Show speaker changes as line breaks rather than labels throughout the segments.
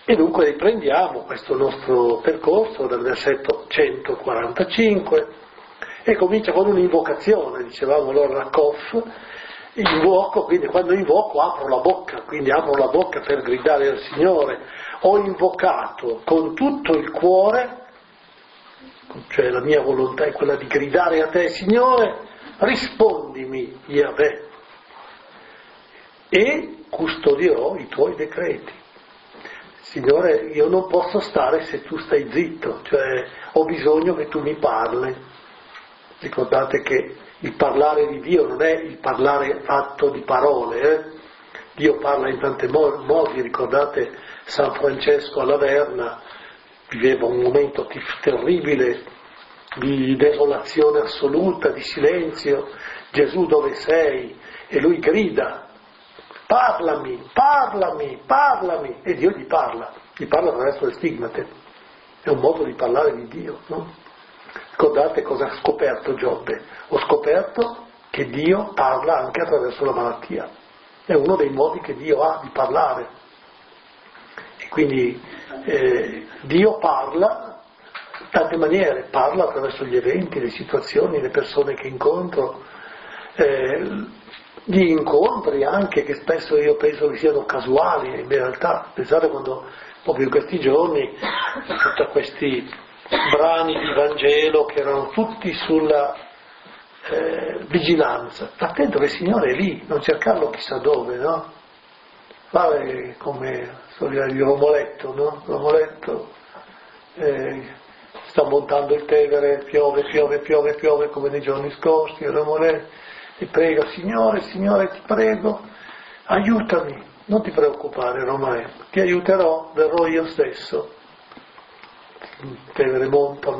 E dunque riprendiamo questo nostro percorso dal versetto 145 e comincia con un'invocazione, dicevamo allora Rakoff, invoco, quindi quando invoco apro la bocca, quindi apro la bocca per gridare al Signore, ho invocato con tutto il cuore, cioè la mia volontà è quella di gridare a te, Signore, rispondimi, Yahweh, e custodirò i tuoi decreti. Signore, io non posso stare se tu stai zitto, cioè ho bisogno che tu mi parli. Ricordate che il parlare di Dio non è il parlare fatto di parole, Dio parla in tanti modi, ricordate San Francesco alla Verna, viveva un momento terribile di desolazione assoluta, di silenzio, Gesù dove sei? E lui grida, parlami, parlami, parlami, e Dio gli parla attraverso le stigmate, è un modo di parlare di Dio, no? Ricordate cosa ha scoperto Giobbe? Ho scoperto che Dio parla anche attraverso la malattia, è uno dei modi che Dio ha di parlare, e quindi Dio parla in tante maniere, parla attraverso gli eventi, le situazioni, le persone che incontro, gli incontri anche che spesso io penso che siano casuali, in realtà pensate quando proprio in questi giorni tutti questi brani di Vangelo che erano tutti sulla vigilanza, attento che il Signore è lì, non cercarlo chissà dove, no? Fare come storia di Romoletto, no? Romoletto sta montando il Tevere, piove, piove, piove, piove come nei giorni scorsi, Romoletto ti prega, Signore, Signore ti prego, aiutami, non ti preoccupare Romoletto, ti aiuterò, verrò io stesso. Tevere monta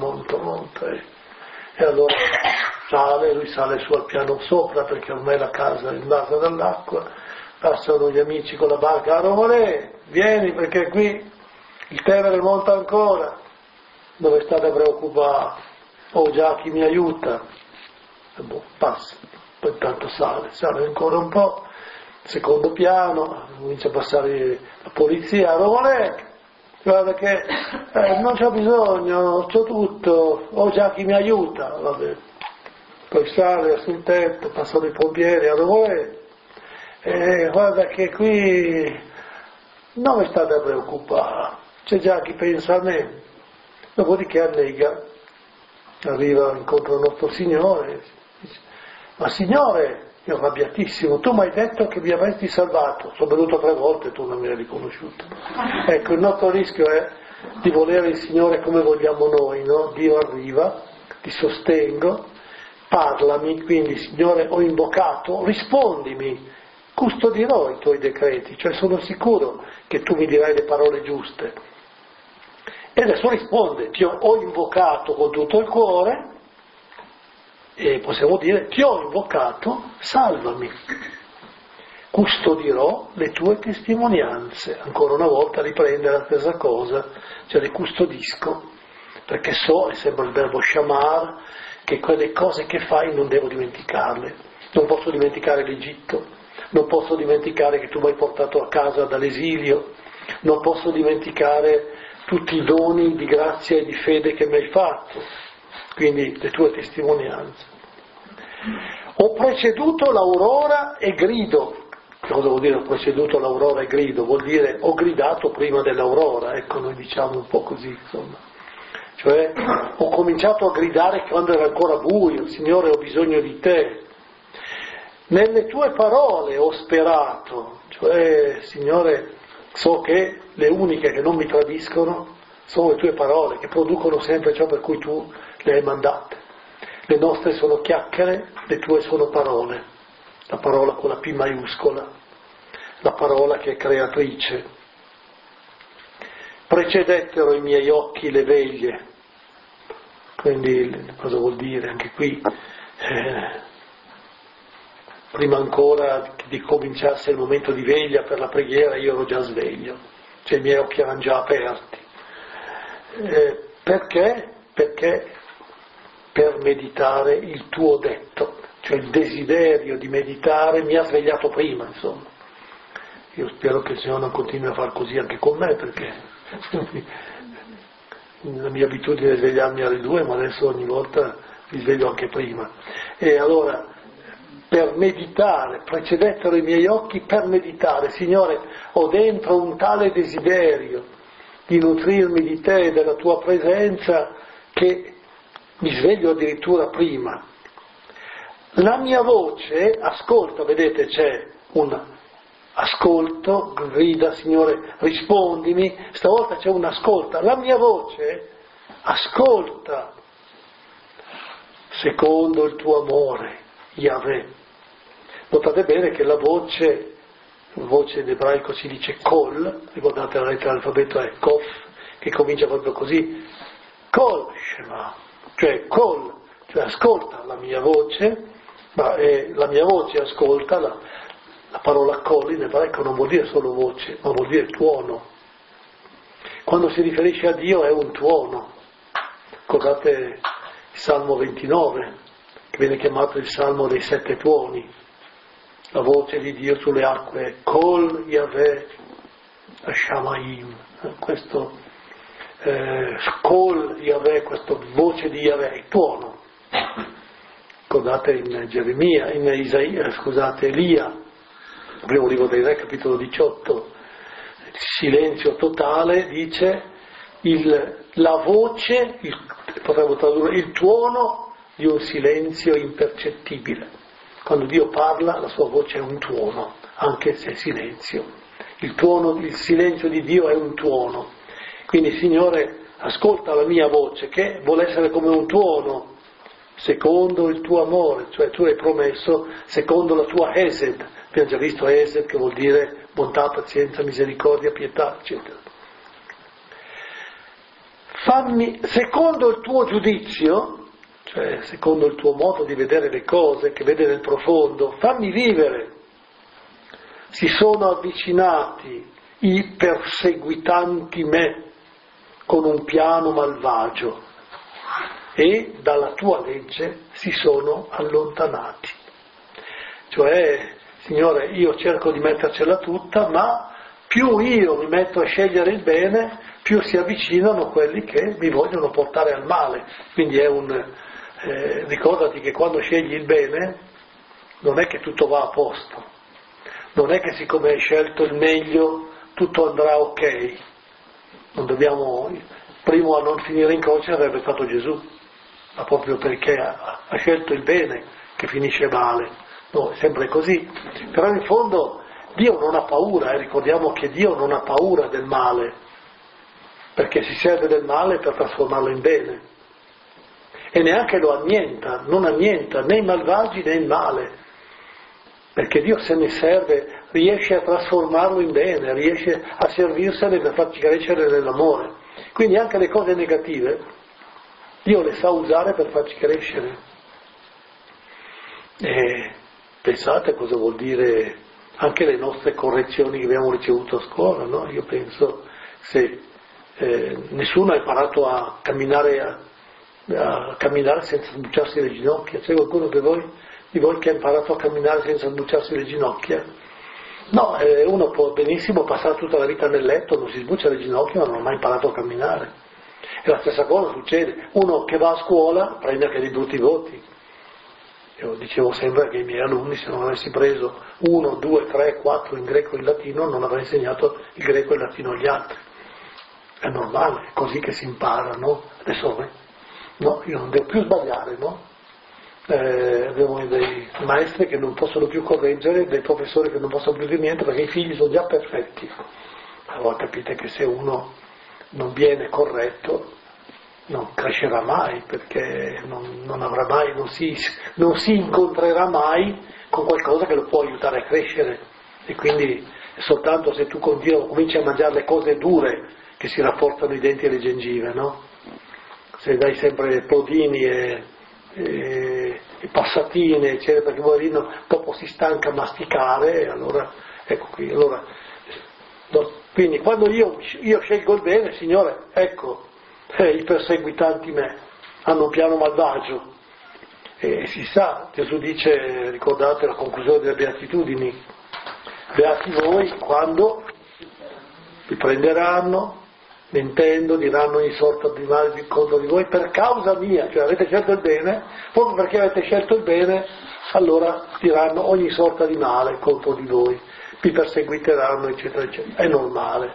e allora lui sale su al piano sopra perché ormai la casa è invasa dall'acqua, passano gli amici con la barca, Romolè, vieni perché qui il Tevere monta ancora, dove state preoccupati? Oh già chi mi aiuta? E passa, poi intanto sale ancora un po', secondo piano, comincia a passare la polizia, Romolè, guarda che non c'ho bisogno, c'ho tutto, ho già chi mi aiuta, vabbè. Poi sale sul tetto, passano i pompieri a Romolè, guarda che qui non vi state a preoccupare, c'è già chi pensa a me. Dopodiché annega, arriva incontro al nostro Signore, dice, ma Signore, io arrabbiatissimo, tu mi hai detto che mi avresti salvato, sono venuto 3 volte, tu non mi hai riconosciuto. Ecco, il nostro rischio è di volere il Signore come vogliamo noi, no? Dio arriva, ti sostengo, parlami, quindi Signore ho invocato, rispondimi, custodirò i tuoi decreti, cioè sono sicuro che tu mi dirai le parole giuste. E adesso risponde, ti ho invocato con tutto il cuore, e possiamo dire, ti ho invocato, salvami. Custodirò le tue testimonianze. Ancora una volta riprende la stessa cosa, cioè le custodisco, perché so, è sempre il verbo shamar, che quelle cose che fai non devo dimenticarle. Non posso dimenticare l'Egitto, non posso dimenticare che tu mi hai portato a casa dall'esilio, non posso dimenticare tutti i doni di grazia e di fede che mi hai fatto, quindi le tue testimonianze. Ho preceduto l'aurora e grido. Cosa vuol dire ho preceduto l'aurora e grido? Vuol dire ho gridato prima dell'aurora, ecco, noi diciamo un po' così, insomma. Cioè ho cominciato a gridare quando era ancora buio, Signore ho bisogno di te. Nelle tue parole ho sperato, cioè Signore so che le uniche che non mi tradiscono sono le tue parole, che producono sempre ciò per cui tu le hai mandate. Le nostre sono chiacchiere, le tue sono parole, la parola con la P maiuscola, la parola che è creatrice. Precedettero i miei occhi le veglie, quindi cosa vuol dire anche qui? Prima ancora di cominciasse il momento di veglia per la preghiera io ero già sveglio, cioè i miei occhi erano già aperti. Perché? Perché per meditare il tuo detto, cioè il desiderio di meditare mi ha svegliato prima, insomma. Io spero che il Signore non continui a far così anche con me, perché La mia abitudine è svegliarmi alle 2, ma adesso ogni volta mi sveglio anche prima. E allora, per meditare, precedettero i miei occhi per meditare. Signore, ho dentro un tale desiderio di nutrirmi di te e della tua presenza che mi sveglio addirittura prima. La mia voce, ascolta, vedete, c'è un ascolto, grida, Signore, rispondimi, stavolta c'è un ascolta. La mia voce ascolta secondo il tuo amore, Yahweh. Notate bene che la voce in ebraico si dice kol, ricordate la lettera dell'alfabeto è kof, che comincia proprio così, kol shema, cioè kol, cioè ascolta la mia voce, ma la mia voce ascolta, la parola kol in ebraico non vuol dire solo voce, ma vuol dire tuono. Quando si riferisce a Dio è un tuono. Ricordate il Salmo 29, che viene chiamato il Salmo dei 7 tuoni. La voce di Dio sulle acque, Kol Yahweh Shamayim, questo Kol Yahweh, questa voce di Yahweh, il tuono. Ricordate in Geremia, in Isaia, scusate, Elia, il primo libro dei Re, capitolo 18, il silenzio totale, dice la voce, potremmo tradurre il tuono di un silenzio impercettibile. Quando Dio parla, la sua voce è un tuono, anche se è silenzio. Il silenzio di Dio è un tuono. Quindi, Signore, ascolta la mia voce, che vuole essere come un tuono, secondo il tuo amore, cioè tu hai promesso, secondo la tua Hesed. Abbiamo già visto Hesed, che vuol dire bontà, pazienza, misericordia, pietà, eccetera. Fammi, secondo il tuo giudizio, cioè secondo il tuo modo di vedere le cose, che vede nel profondo, fammi vivere. Si sono avvicinati i perseguitanti me con un piano malvagio e dalla tua legge si sono allontanati. Cioè, Signore, io cerco di mettercela tutta, ma più io mi metto a scegliere il bene, più si avvicinano quelli che mi vogliono portare al male. Quindi ricordati che quando scegli il bene non è che tutto va a posto, non è che siccome hai scelto il meglio tutto andrà ok. Non dobbiamo, il primo a non finire in croce sarebbe stato Gesù, ma proprio perché ha scelto il bene che finisce male. No, è sempre così. Però in fondo Dio non ha paura, ricordiamo che Dio non ha paura del male, perché si serve del male per trasformarlo in bene. E neanche lo annienta, non annienta né i malvagi né il male, perché Dio se ne serve, riesce a trasformarlo in bene, riesce a servirsene per farci crescere nell'amore. Quindi anche le cose negative Dio le sa usare per farci crescere. E pensate cosa vuol dire anche le nostre correzioni che abbiamo ricevuto a scuola, no? Io penso se nessuno ha imparato a camminare senza sbucciarsi le ginocchia. C'è qualcuno di voi che ha imparato a camminare senza sbucciarsi le ginocchia? No, uno può benissimo passare tutta la vita nel letto, non si sbuccia le ginocchia, ma non ha mai imparato a camminare. E la stessa cosa succede. Uno che va a scuola prende anche dei brutti voti. Io dicevo sempre che i miei alunni, se non avessi preso 1, 2, 3, 4 in greco e in latino, non avrei insegnato il greco e il latino agli altri. È normale, è così che si impara, no? Adesso no, io non devo più sbagliare, no? Abbiamo dei maestri che non possono più correggere, dei professori che non possono più dire niente perché i figli sono già perfetti. Allora capite che se uno non viene corretto non crescerà mai, perché non avrà mai, non si incontrerà mai con qualcosa che lo può aiutare a crescere. E quindi è soltanto se tu cominci a mangiare le cose dure che si rafforzano i denti e le gengive, no? Se dai sempre plodini e passatine, eccetera, perché poverino dopo si stanca a masticare, allora ecco qui. Allora, quindi quando io scelgo il bene, Signore, ecco, i perseguitanti me hanno un piano malvagio. E si sa, Gesù dice, ricordate la conclusione delle beatitudini, beati voi quando vi prenderanno, mentendo, diranno ogni sorta di male contro di voi per causa mia, cioè avete scelto il bene, proprio perché avete scelto il bene, allora diranno ogni sorta di male contro di voi, vi perseguiteranno, eccetera, eccetera. È normale.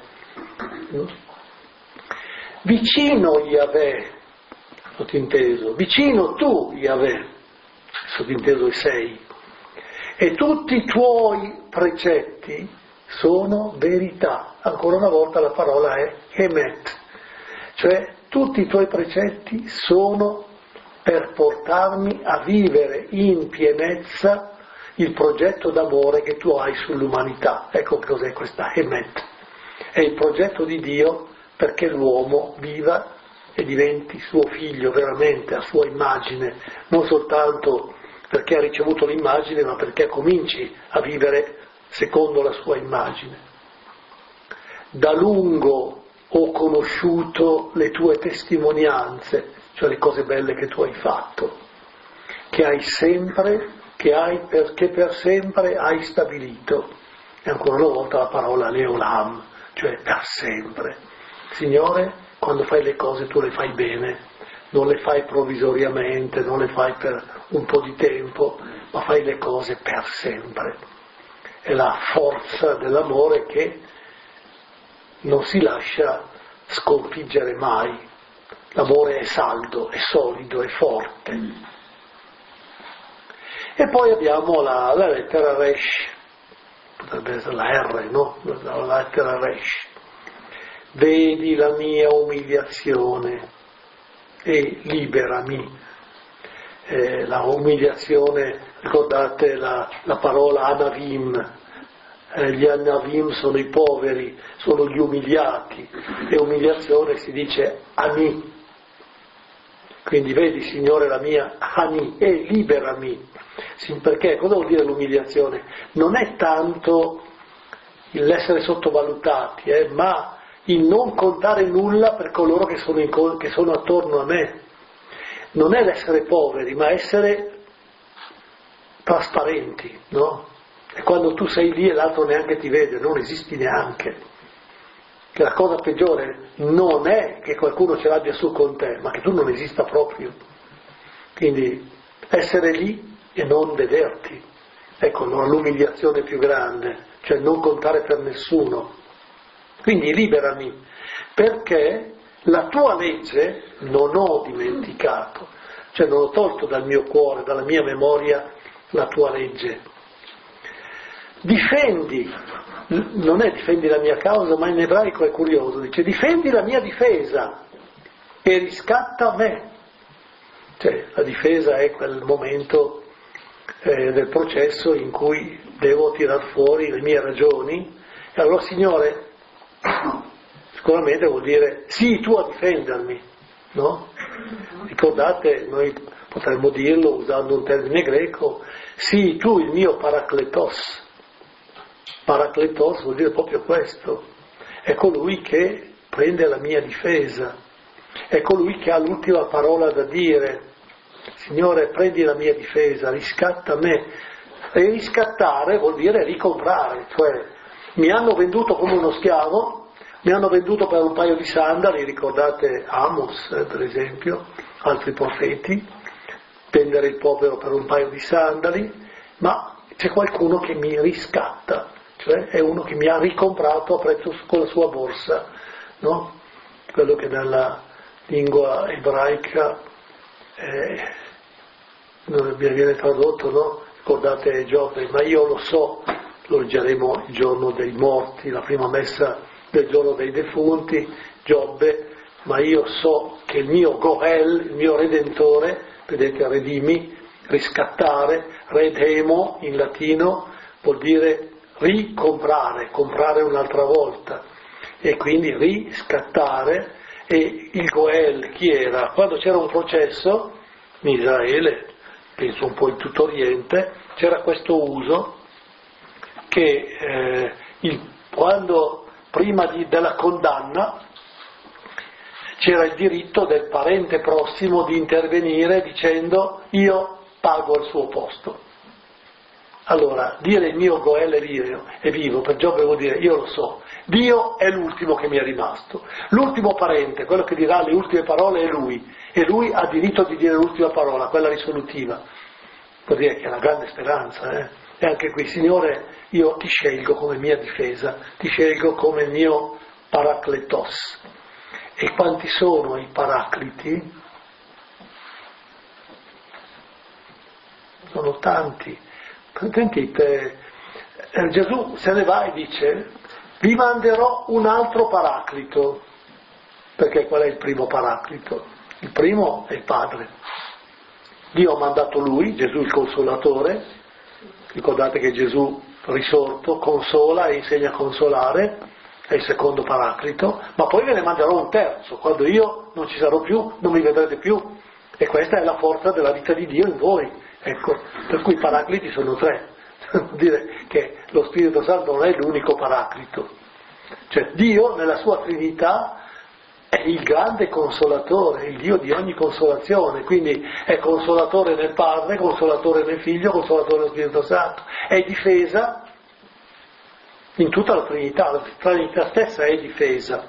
Vicino Yahweh, sottinteso, vicino tu Yahweh, sottinteso sei, e tutti i tuoi precetti sono verità. Ancora una volta la parola è emet, cioè tutti i tuoi precetti sono per portarmi a vivere in pienezza il progetto d'amore che tu hai sull'umanità. Ecco cos'è questa emet. È il progetto di Dio perché l'uomo viva e diventi suo figlio veramente, a sua immagine, non soltanto perché ha ricevuto l'immagine, ma perché cominci a vivere secondo la sua immagine. Da lungo ho conosciuto le tue testimonianze, cioè le cose belle che tu hai fatto, che hai sempre, che per sempre hai stabilito. E ancora una volta la parola leolam, cioè per sempre. Signore, quando fai le cose tu le fai bene, non le fai provvisoriamente, non le fai per un po' di tempo, ma fai le cose per sempre. È la forza dell'amore che non si lascia sconfiggere mai. L'amore è saldo, è solido, è forte. E poi abbiamo la lettera Resh, potrebbe essere la R, no? La lettera Resh. Vedi la mia umiliazione e liberami. La umiliazione, ricordate la parola Anavim, gli Anavim sono i poveri, sono gli umiliati, e umiliazione si dice Ani. Quindi vedi, Signore, la mia Ani, e liberami. Perché cosa vuol dire l'umiliazione? Non è tanto l'essere sottovalutati, ma il non contare nulla per coloro che sono attorno a me. Non è l'essere poveri, ma essere trasparenti, no? E quando tu sei lì e l'altro neanche ti vede, non esisti neanche. Che la cosa peggiore non è che qualcuno ce l'abbia su con te, ma che tu non esista proprio. Quindi essere lì e non vederti. Ecco allora l'umiliazione più grande, cioè non contare per nessuno. Quindi liberami, perché la tua legge non ho dimenticato, cioè non ho tolto dal mio cuore, dalla mia memoria la tua legge. Difendi, non è difendi la mia causa, ma in ebraico è curioso, dice difendi la mia difesa e riscatta me. Cioè la difesa è quel momento del processo in cui devo tirar fuori le mie ragioni, e allora Signore, sicuramente vuol dire sii tu a difendermi, no? Ricordate, noi potremmo dirlo usando un termine greco, sii tu il mio paracletos. Paracletos vuol dire proprio questo, è colui che prende la mia difesa, è colui che ha l'ultima parola da dire. Signore, prendi la mia difesa, riscatta me. E riscattare vuol dire ricomprare, cioè mi hanno venduto come uno schiavo, mi hanno venduto per un paio di sandali, ricordate Amos per esempio, altri profeti, vendere il povero per un paio di sandali, ma c'è qualcuno che mi riscatta, cioè è uno che mi ha ricomprato a prezzo con la sua borsa, no? Quello che nella lingua ebraica viene tradotto, no? Ricordate Giobbe, ma io lo so, lo leggeremo il giorno dei morti, la prima messa del giorno dei defunti, Giobbe, ma io so che il mio Goel, il mio Redentore, vedete redimi, riscattare, redemo in latino vuol dire ricomprare, comprare un'altra volta, e quindi riscattare. E il Goel chi era? Quando c'era un processo in Israele, penso un po' in tutto Oriente, c'era questo uso che quando prima della condanna c'era il diritto del parente prossimo di intervenire dicendo io pago al suo posto. Allora, dire il mio Goel è vivo, per Giobbe vuol dire io lo so, Dio è l'ultimo che mi è rimasto, l'ultimo parente, quello che dirà le ultime parole è Lui, e Lui ha diritto di dire l'ultima parola, quella risolutiva. Vuol dire che è una grande speranza, E anche qui, Signore, io ti scelgo come mia difesa, ti scelgo come mio paracletos. E quanti sono i paracliti? Sono tanti. Sentite, Gesù se ne va e dice: vi manderò un altro paraclito. Perché qual è il primo paraclito? Il primo è il Padre. Dio ha mandato Lui, Gesù il Consolatore. Ricordate che Gesù risorto consola e insegna a consolare, è il secondo paraclito, ma poi ve ne manderò un terzo, quando io non ci sarò più, non mi vedrete più. E questa è la forza della vita di Dio in voi. Ecco, per cui i paracliti sono tre. Vuol dire che lo Spirito Santo non è l'unico paraclito. Cioè Dio nella sua Trinità è il grande consolatore, il Dio di ogni consolazione, quindi è consolatore nel Padre, consolatore nel Figlio, consolatore nello Spirito Santo, è difesa in tutta la Trinità stessa è difesa.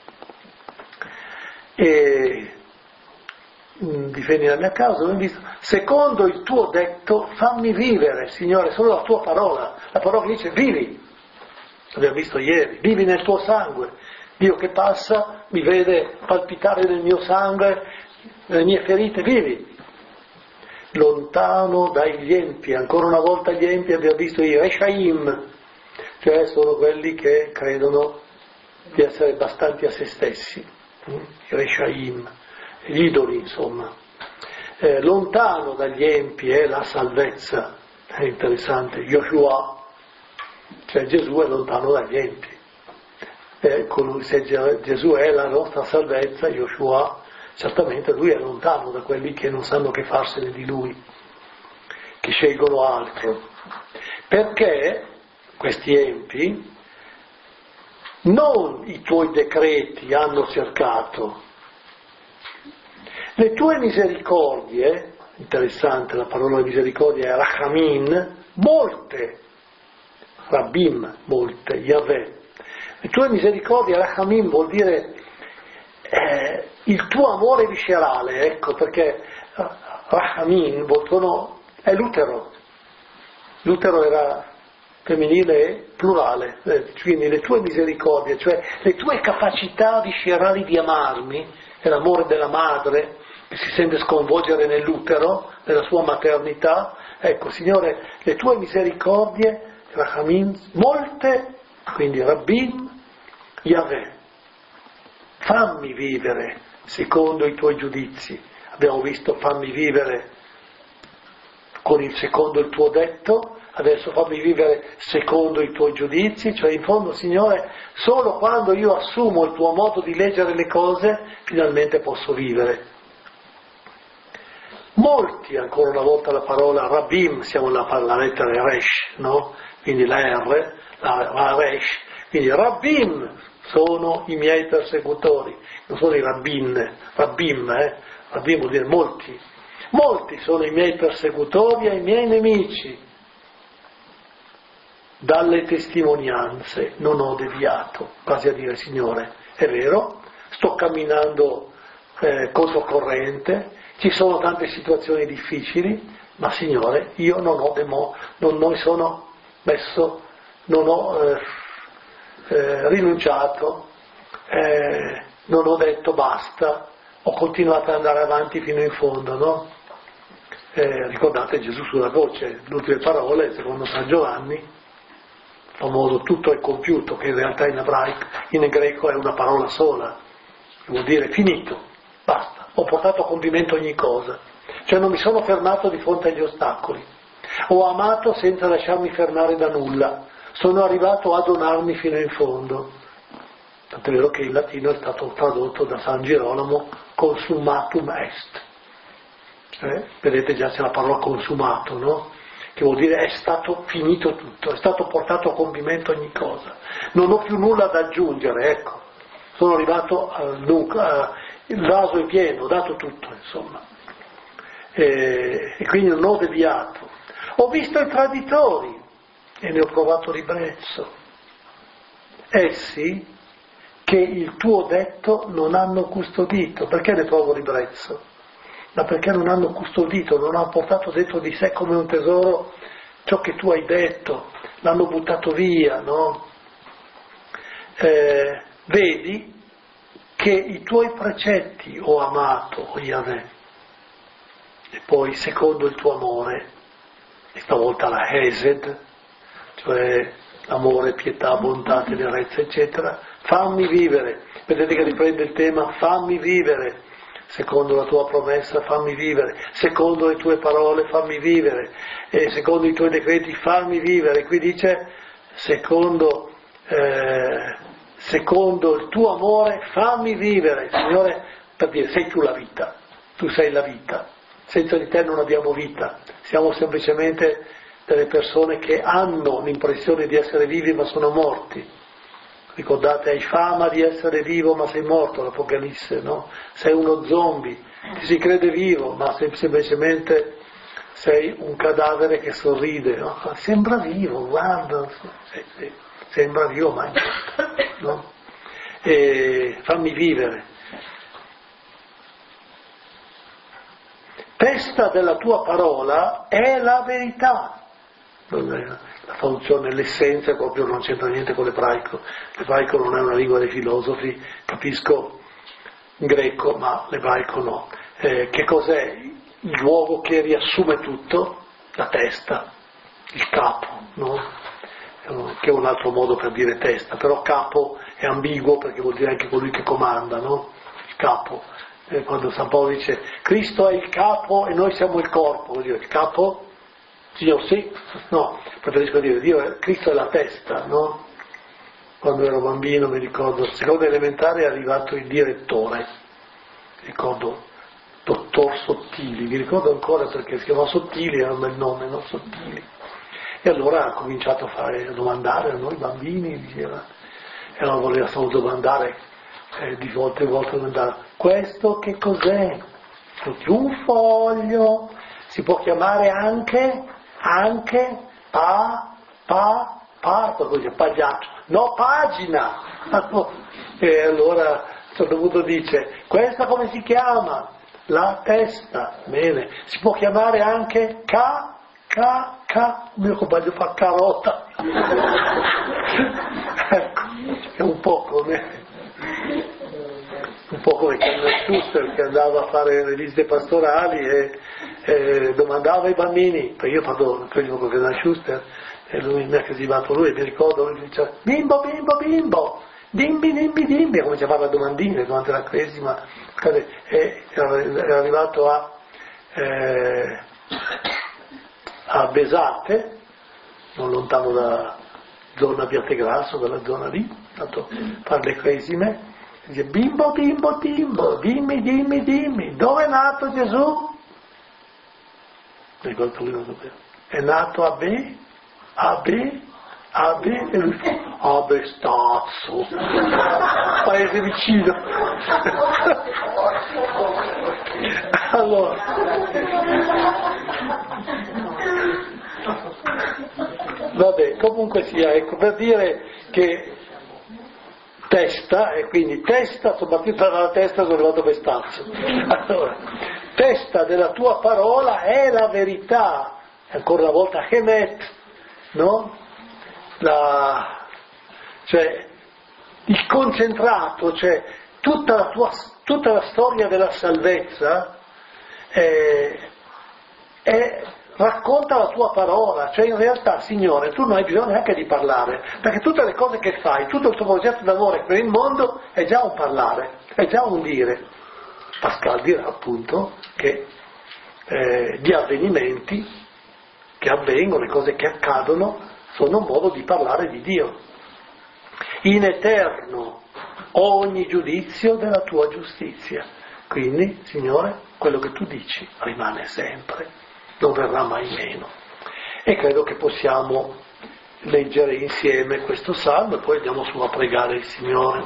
E difendi la mia causa, abbiamo visto, secondo il tuo detto fammi vivere, Signore, solo la tua parola, la parola che dice vivi, l'abbiamo visto ieri, vivi nel tuo sangue. Dio che passa mi vede palpitare nel mio sangue, nelle mie ferite, vivi. Lontano dagli empi, ancora una volta gli empi abbiamo visto i Reshaim, cioè sono quelli che credono di essere bastanti a se stessi, i Reshaim, gli idoli insomma. Lontano dagli empi è la salvezza, è interessante, Yoshua, cioè Gesù è lontano dagli empi. Se Gesù è la nostra salvezza, Yoshua, certamente lui è lontano da quelli che non sanno che farsene di lui, che scelgono altro. Perché questi empi non i tuoi decreti hanno cercato, le tue misericordie, interessante la parola misericordia è Rachamin, molte, Rabbim, molte, Yahweh. Le tue misericordie, Rachamim, vuol dire il tuo amore viscerale, ecco, perché Rachamim è l'utero. L'utero era femminile e plurale, quindi le tue misericordie, cioè le tue capacità viscerali di amarmi, è l'amore della madre che si sente sconvolgere nell'utero, nella sua maternità. Ecco, Signore, le tue misericordie, Rachamim, molte, quindi Rabbim, Yahweh, fammi vivere secondo i tuoi giudizi. Abbiamo visto fammi vivere secondo il tuo detto, adesso fammi vivere secondo i tuoi giudizi, cioè in fondo, Signore, solo quando io assumo il tuo modo di leggere le cose, finalmente posso vivere. Molti, ancora una volta la parola Rabbim, siamo alla lettera Resh, no? Quindi la R, la Resh, quindi Rabbim sono i miei persecutori, non sono i Rabbim, Rabbim vuol dire molti, molti sono i miei persecutori e i miei nemici, dalle testimonianze non ho deviato, quasi a dire Signore, è vero, sto camminando controcorrente, ci sono tante situazioni difficili, ma Signore, io non ho rinunciato, non ho detto basta, ho continuato ad andare avanti fino in fondo, no? Ricordate Gesù sulla croce, le ultime parole, secondo San Giovanni, il famoso tutto è compiuto, che in realtà in greco è una parola sola, vuol dire finito, basta, ho portato a compimento ogni cosa, cioè non mi sono fermato di fronte agli ostacoli, ho amato senza lasciarmi fermare da nulla, sono arrivato a donarmi fino in fondo. Tant'è vero che in latino è stato tradotto da San Girolamo consummatum est. Vedete già c'è la parola consumato, no? Che vuol dire è stato finito tutto, è stato portato a compimento ogni cosa. Non ho più nulla da aggiungere, ecco. Sono arrivato il vaso è pieno, ho dato tutto, insomma. E quindi non ho deviato. Ho visto i traditori e ne ho provato ribrezzo. Essi che il tuo detto non hanno custodito. Perché ne provo ribrezzo? Ma perché non hanno custodito, non hanno portato dentro di sé come un tesoro ciò che tu hai detto, l'hanno buttato via, no? Vedi che i tuoi precetti ho amato, o Yahweh, e poi secondo il tuo amore, e stavolta la Hesed, cioè amore, pietà, bontà, tenerezza, eccetera, fammi vivere. Vedete che riprende il tema, fammi vivere, secondo la tua promessa fammi vivere, secondo le tue parole fammi vivere, e secondo i tuoi decreti fammi vivere. Qui dice secondo il tuo amore fammi vivere, Signore, per dire sei tu la vita, tu sei la vita, senza di te non abbiamo vita, siamo semplicemente delle persone che hanno l'impressione di essere vivi ma sono morti. Ricordate, hai fama di essere vivo ma sei morto, l'Apocalisse, no? Sei uno zombie, ti si crede vivo ma semplicemente sei un cadavere che sorride, no? Sembra vivo, guarda, sembra vivo ma è morto, no? E fammi vivere. Testa della tua parola è la verità. La traduzione, l'essenza proprio non c'entra niente con l'ebraico. L'ebraico non è una lingua dei filosofi, capisco greco, ma l'ebraico no. Che cos'è il luogo che riassume tutto? La testa, il capo, no? Che è un altro modo per dire testa, però capo è ambiguo perché vuol dire anche colui che comanda, no? Il capo. Quando San Paolo dice Cristo è il capo e noi siamo il corpo, vuol dire il capo? Dio sì? No, preferisco dire Cristo è la testa, no? Quando ero bambino mi ricordo, seconda elementare è arrivato il direttore, ricordo dottor Sottili, mi ricordo ancora perché si chiamava Sottili, era un bel nome, no? Sottili. E allora ha cominciato a domandare a noi bambini, diceva, e allora voleva solo domandare, di volta in volta domandare, questo che cos'è? Un foglio, si può chiamare anche pagliaccio, no, pagina. E allora a un certo punto dice, questa come si chiama? La testa, bene, si può chiamare anche il mio compagno fa carota. Ecco, è un po' come Kenneth Schuster che andava a fare le visite pastorali e domandava ai bambini, perché io parlo con Kenneth Schuster e lui mi ha casimato lui, mi ricordo, lui diceva bimbo, dimbi, come si chiamava le domandine durante la Cresima, e era arrivato a Besate, non lontano da zona Abbiategrasso, dalla zona lì, tanto fare le Cresime. Dice, bimbo, dimmi, dove è nato Gesù? Ricordo lui non sapeva. È nato a B, e lui fa, a Bestazzo, paese vicino. Allora, vabbè, comunque sia, ecco, per dire che testa, e quindi testa, sono partito dalla testa, sono arrivato a Bestazzo. Allora, testa della tua parola è la verità, e ancora una volta Hemet, no? Cioè il concentrato, cioè tutta la storia della salvezza racconta la tua parola, cioè in realtà, Signore, tu non hai bisogno neanche di parlare, perché tutte le cose che fai, tutto il tuo progetto d'amore per il mondo è già un parlare, è già un dire. Pascal dirà appunto che gli avvenimenti che avvengono, le cose che accadono, sono un modo di parlare di Dio. In eterno ogni giudizio della tua giustizia. Quindi, Signore, quello che tu dici rimane sempre, non verrà mai meno. E credo che possiamo leggere insieme questo salmo e poi andiamo su a pregare il Signore.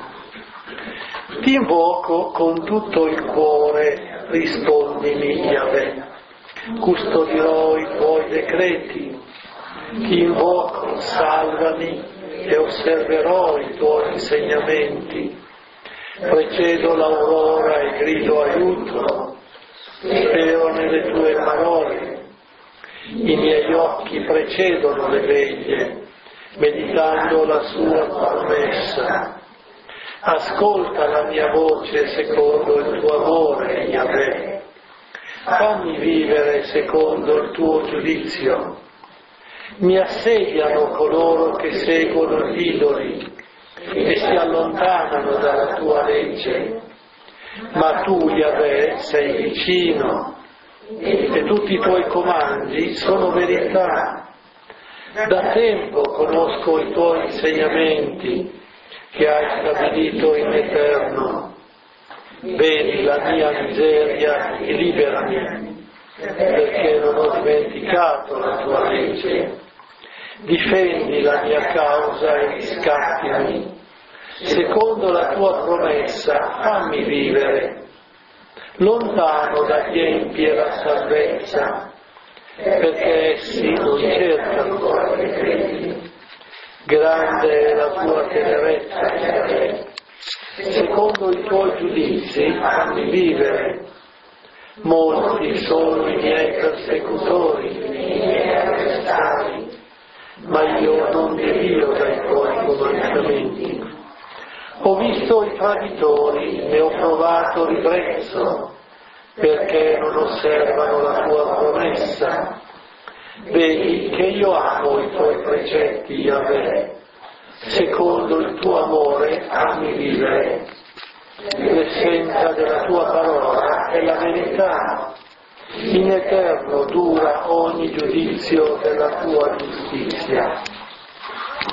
Ti invoco con tutto il cuore, rispondimi, Yahweh. Custodirò i tuoi decreti, ti invoco, salvami e osserverò i tuoi insegnamenti. Precedo l'aurora e grido aiuto, spero nelle tue parole. I miei occhi precedono le veglie, meditando la sua promessa. Ascolta la mia voce secondo il tuo amore, Yahweh. Fammi vivere secondo il tuo giudizio. Mi assediano coloro che seguono gli idoli e si allontanano dalla tua legge. Ma tu, Yahweh, sei vicino e tutti i tuoi comandi sono verità. Da tempo conosco i tuoi insegnamenti che hai stabilito in eterno. Vedi la mia miseria e liberami, perché non ho dimenticato la tua legge. Difendi la mia causa e riscattami. Secondo la tua promessa, fammi vivere. Lontano dagli empi e la salvezza, perché essi non cercano i tuoi decreti. Grande è la tua tenerezza, secondo i tuoi giudizi fammi vivere. Molti sono i miei persecutori, i miei avversari, ma io non devio dai tuoi comandamenti. Ho visto i traditori, ne ho provato ribrezzo, perché non osservano la tua promessa. Vedi che io amo i tuoi precetti, Yahweh. Secondo il tuo amore fammi vivere. L'essenza della tua parola è la verità. In eterno dura ogni giudizio della tua giustizia.